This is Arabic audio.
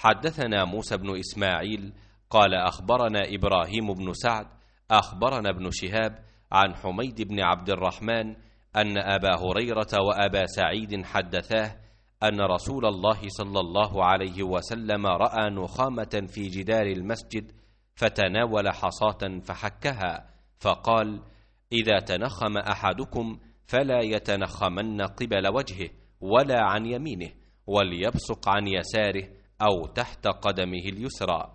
حدثنا موسى بن إسماعيل قال أخبرنا إبراهيم بن سعد أخبرنا ابن شهاب عن حميد بن عبد الرحمن أن أبا هريرة وأبا سعيد حدثاه أن رسول الله صلى الله عليه وسلم رأى نخامة في جدار المسجد فتناول حصاة فحكها، فقال: إذا تنخم أحدكم فلا يتنخمن قبل وجهه ولا عن يمينه، وليبصق عن يساره أو تحت قدمه اليسرى.